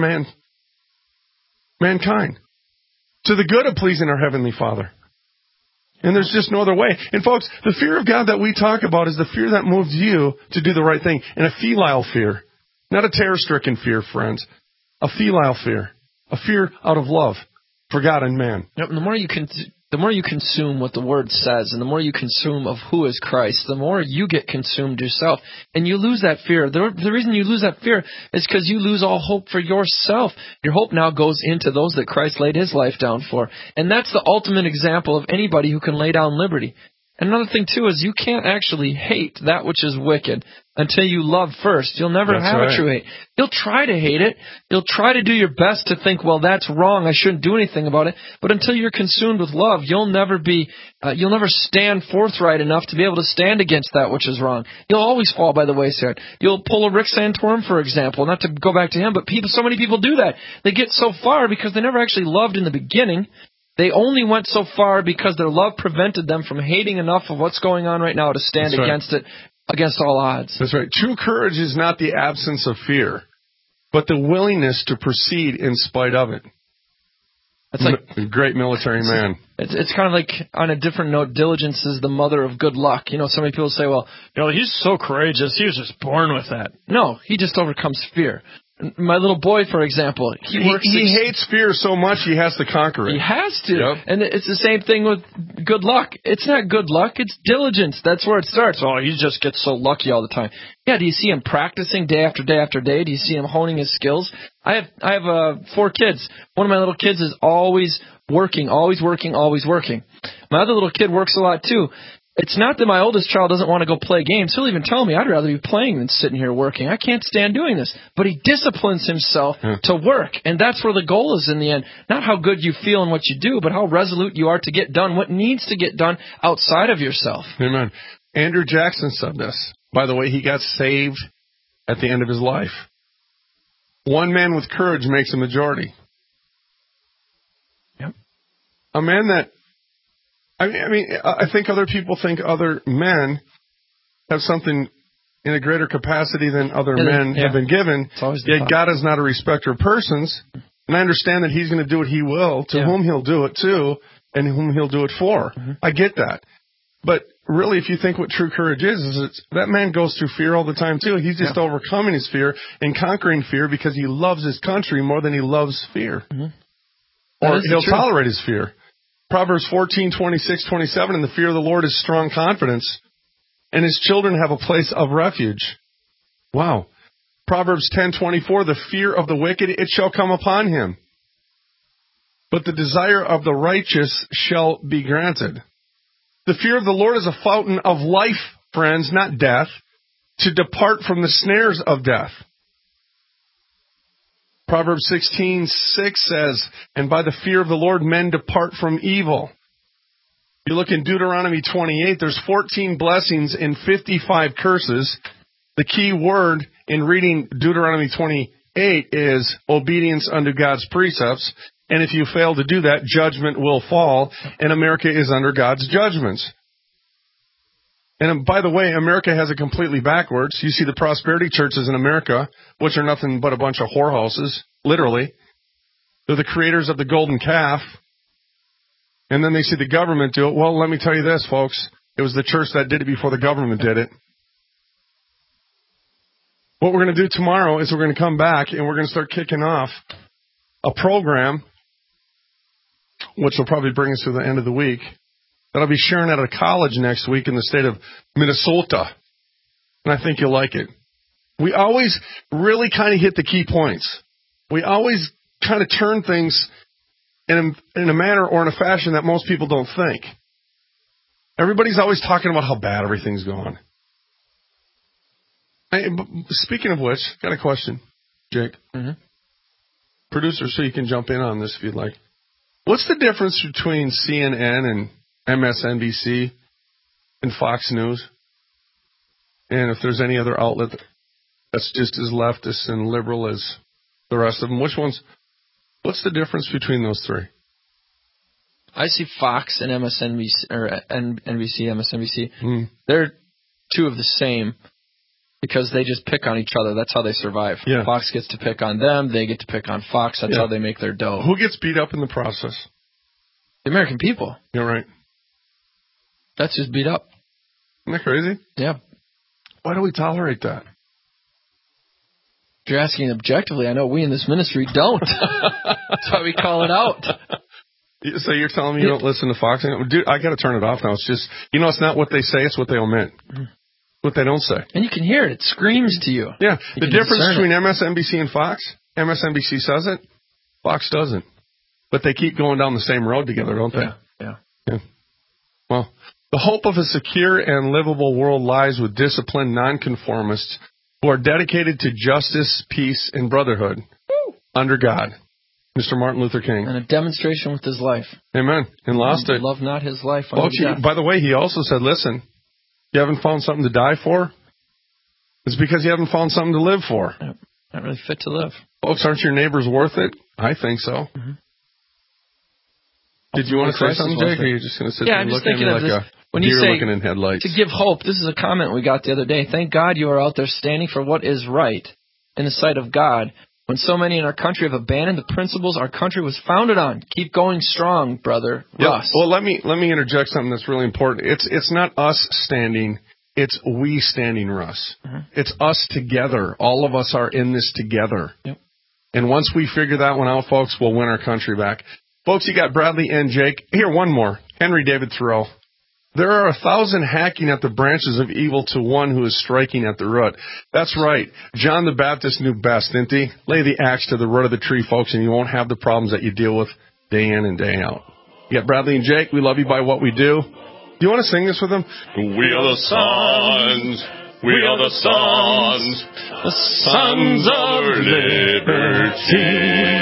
[SPEAKER 3] mankind. To the good of pleasing our Heavenly Father. And there's just no other way. And folks, the fear of God that we talk about is the fear that moves you to do the right thing. And a filial fear. Not a terror-stricken fear, friends. A filial fear. A fear out of love for God and man.
[SPEAKER 4] Yep, and the more you consume what the Word says, and the more you consume of who is Christ, the more you get consumed yourself. And you lose that fear. The reason you lose that fear is because you lose all hope for yourself. Your hope now goes into those that Christ laid His life down for. And that's the ultimate example of anybody who can lay down liberty. And another thing, too, is you can't actually hate that which is wicked until you love first. You'll never have a true hate. You'll try to hate it. You'll try to do your best to think, well, that's wrong. I shouldn't do anything about it. But until you're consumed with love, you'll never stand forthright enough to be able to stand against that which is wrong. You'll always fall by the wayside. You'll pull a Rick Santorum, for example, not to go back to him, but so many people do that. They get so far because they never actually loved in the beginning. They only went so far because their love prevented them from hating enough of what's going on right now to stand against it, against all odds.
[SPEAKER 3] That's right. True courage is not the absence of fear, but the willingness to proceed in spite of it. That's like a great military man.
[SPEAKER 4] It's kind of like, on a different note, diligence is the mother of good luck. You know, so many people say, well, he's so courageous. He was just born with that. No, he just overcomes fear. My little boy, for example, he
[SPEAKER 3] hates fear so much he has to conquer it.
[SPEAKER 4] He has to.
[SPEAKER 3] Yep.
[SPEAKER 4] And it's the same thing with good luck. It's not good luck, it's diligence. That's where it starts. Oh, he just gets so lucky all the time. Yeah, do you see him practicing day after day after day? Do you see him honing his skills? I have 4 kids. One of my little kids is always working, always working, always working. My other little kid works a lot too. It's not that my oldest child doesn't want to go play games. He'll even tell me, I'd rather be playing than sitting here working. I can't stand doing this. But he disciplines himself to work. And that's where the goal is in the end. Not how good you feel in what you do, but how resolute you are to get done what needs to get done outside of yourself.
[SPEAKER 3] Amen. Andrew Jackson said this. By the way, he got saved at the end of his life. One man with courage makes a majority.
[SPEAKER 4] Yep.
[SPEAKER 3] A man that I think other people think other men have something in a greater capacity than other men have been given. Yet God is not a respecter of persons. And I understand that He's going to do what He will, to whom He'll do it to, and whom He'll do it for. Mm-hmm. I get that. But really, if you think what true courage is that man goes through fear all the time, too. He's just overcoming his fear and conquering fear because he loves his country more than he loves fear. Mm-hmm. Or he'll tolerate his fear. Proverbs 14:26-27, and the fear of the Lord is strong confidence, and His children have a place of refuge. Wow. Proverbs 10:24, the fear of the wicked, it shall come upon him, but the desire of the righteous shall be granted. The fear of the Lord is a fountain of life, friends, not death, to depart from the snares of death. Proverbs 16:6 says, and by the fear of the Lord men depart from evil. You look in Deuteronomy 28, there's 14 blessings and 55 curses. The key word in reading Deuteronomy 28 is obedience unto God's precepts. And if you fail to do that, judgment will fall, and America is under God's judgments. And by the way, America has it completely backwards. You see the prosperity churches in America, which are nothing but a bunch of whorehouses, literally. They're the creators of the golden calf. And then they see the government do it. Well, let me tell you this, folks. It was the church that did it before the government did it. What we're going to do tomorrow is we're going to come back and we're going to start kicking off a program, which will probably bring us to the end of the week, that I'll be sharing at a college next week in the state of Minnesota. And I think you'll like it. We always really kind of hit the key points. We always kind of turn things in a manner or in a fashion that most people don't think. Everybody's always talking about how bad everything's going. Speaking of which, got a question, Jake.
[SPEAKER 4] Mm-hmm.
[SPEAKER 3] Producer, so you can jump in on this if you'd like. What's the difference between CNN and MSNBC and Fox News? And if there's any other outlet that's just as leftist and liberal as the rest of them, what's the difference between those three?
[SPEAKER 4] I see Fox and MSNBC, or NBC, MSNBC. They're two of the same because they just pick on each other. That's how they survive.
[SPEAKER 3] Yeah.
[SPEAKER 4] Fox gets to pick on them. They get to pick on Fox. That's how they make their dough.
[SPEAKER 3] Who gets beat up in the process?
[SPEAKER 4] The American people.
[SPEAKER 3] You're right.
[SPEAKER 4] That's just beat up.
[SPEAKER 3] Isn't that crazy?
[SPEAKER 4] Yeah.
[SPEAKER 3] Why do we tolerate that?
[SPEAKER 4] If you're asking objectively, I know we in this ministry don't. That's why we call it out.
[SPEAKER 3] So you're telling me you don't listen to Fox? Dude, I got to turn it off now. It's just, it's not what they say, it's what they omit. What they don't say.
[SPEAKER 4] And you can hear it. It screams to you.
[SPEAKER 3] Yeah.
[SPEAKER 4] You
[SPEAKER 3] The difference between MSNBC and Fox, MSNBC says it, Fox doesn't. But they keep going down the same road together, don't they?
[SPEAKER 4] Yeah.
[SPEAKER 3] Well, the hope of a secure and livable world lies with disciplined nonconformists who are dedicated to justice, peace, and brotherhood under God. Mr. Martin Luther King.
[SPEAKER 4] And a demonstration with his life.
[SPEAKER 3] Amen. And lost it.
[SPEAKER 4] Love not his life.
[SPEAKER 3] By the way, he also said, listen, you haven't found something to die for? It's because you haven't found something to live for.
[SPEAKER 4] Yep. Not really fit to live.
[SPEAKER 3] Folks, aren't your neighbors worth it? I think so.
[SPEAKER 4] Mm-hmm.
[SPEAKER 3] Did you want to say something, Jake, or are you just going to sit there and look at me like a deer looking in headlights?
[SPEAKER 4] To give hope, this is a comment we got the other day. Thank God you are out there standing for what is right in the sight of God. When so many in our country have abandoned the principles our country was founded on. Keep going strong, brother Russ.
[SPEAKER 3] Well, let me interject something that's really important. It's not us standing. It's we standing, Russ.
[SPEAKER 4] Mm-hmm.
[SPEAKER 3] It's us together. All of us are in this together.
[SPEAKER 4] Yep.
[SPEAKER 3] And once we figure that one out, folks, we'll win our country back. Folks, you got Bradley and Jake. Here, one more. Henry David Thoreau. There are 1,000 hacking at the branches of evil to one who is striking at the root. That's right. John the Baptist knew best, didn't he? Lay the axe to the root of the tree, folks, and you won't have the problems that you deal with day in and day out. You got Bradley and Jake. We love you by what we do. Do you want to sing this with them?
[SPEAKER 2] We are the sons. We are the sons. The sons of liberty.